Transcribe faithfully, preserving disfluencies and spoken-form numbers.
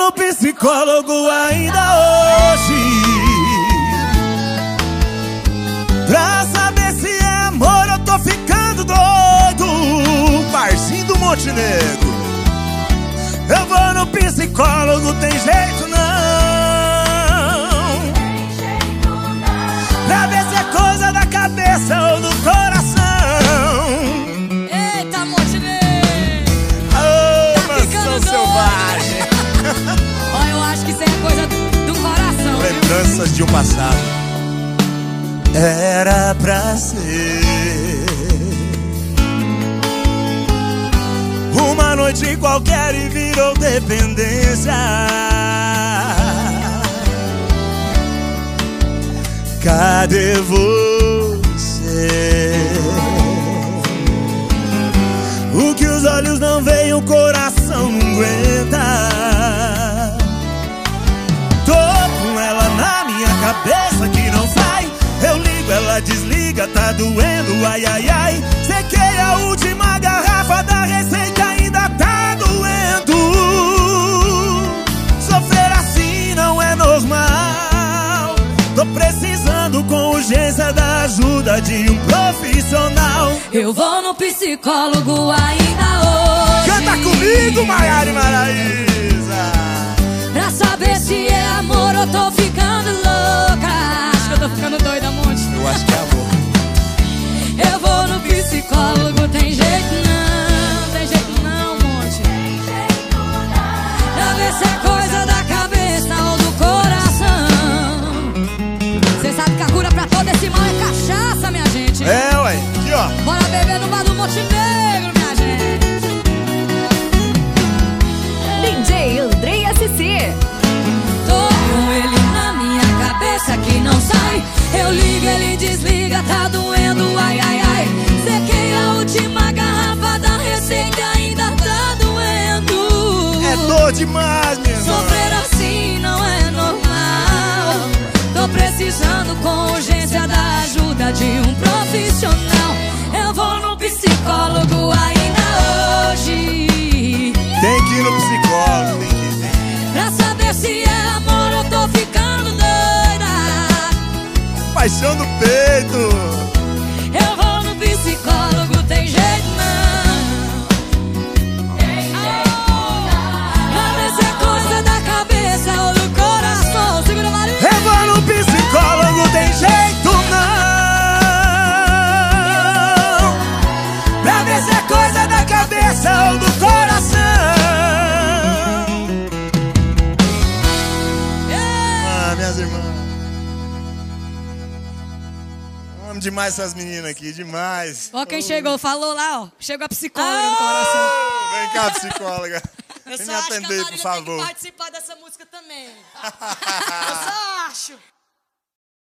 no psicólogo ainda hoje pra saber se é amor ou tô ficando doido. Barzinho do Montenegro. Eu vou no psicólogo, tem jeito não. Pra ver se é coisa da cabeça ou do coração. Eita, Montenegro! Ô, Tá mansão ficando selvagem. Ó, eu acho que isso é coisa do coração, viu? Lembranças de um passado. Era pra ser uma noite qualquer e virou dependência. Cadê você? O que os olhos não veem, o coração não aguenta. Tô com ela na minha cabeça que não sai. Eu ligo, ela desliga, tá doendo, ai, ai, ai. Sequei a última garrafa da receita, ainda tá doendo. Sofrer assim não é normal. Tô precisando com urgência da ajuda de um profissional. Eu vou no psicólogo ainda hoje. Canta comigo, Maiara e Maraísa. Pra saber se é amor ou tô ficando louca. Acho que eu tô ficando doida, Monte. Eu acho que é amor. Eu vou no psicólogo, tem jeito não. Tem jeito não, Monte. Pra ver se é coisa da cabeça ou do coração. Cê sabe que a cura pra todo esse mal é cachaça, minha gente. É, ué, aqui ó. Bora beber no bar do Montenegro, minha gente. D J Andrei S C. Tô com ele na minha cabeça que não sai. Eu ligo, ele desliga, tá doendo, ai, ai, ai. Sequei a última garrafa da receita, ainda tá doendo. É dor demais, minha irmã. Sofrer assim não é normal. Tô precisando com urgência da ajuda de um profissional. Eu vou no psicólogo ainda hoje. Tem que ir no psicólogo, tem que ir. Pra saber se é amor ou tô ficando doida. Paixão do peito. Eu vou no psicólogo, tem jeito não. Pra ver se é coisa da cabeça ou do coração. Segura, Maria. Eu vou no psicólogo, tem jeito não. Pra ver se é coisa da cabeça ou do coração. Ah, minhas irmãs. Amo demais essas meninas aqui, demais. Ó quem chegou, falou lá, ó. Chegou a psicóloga no coração. Vem cá, psicóloga. Eu Vem só me acho que a atender, por Marília tem favor. que participar dessa música também. Eu só acho.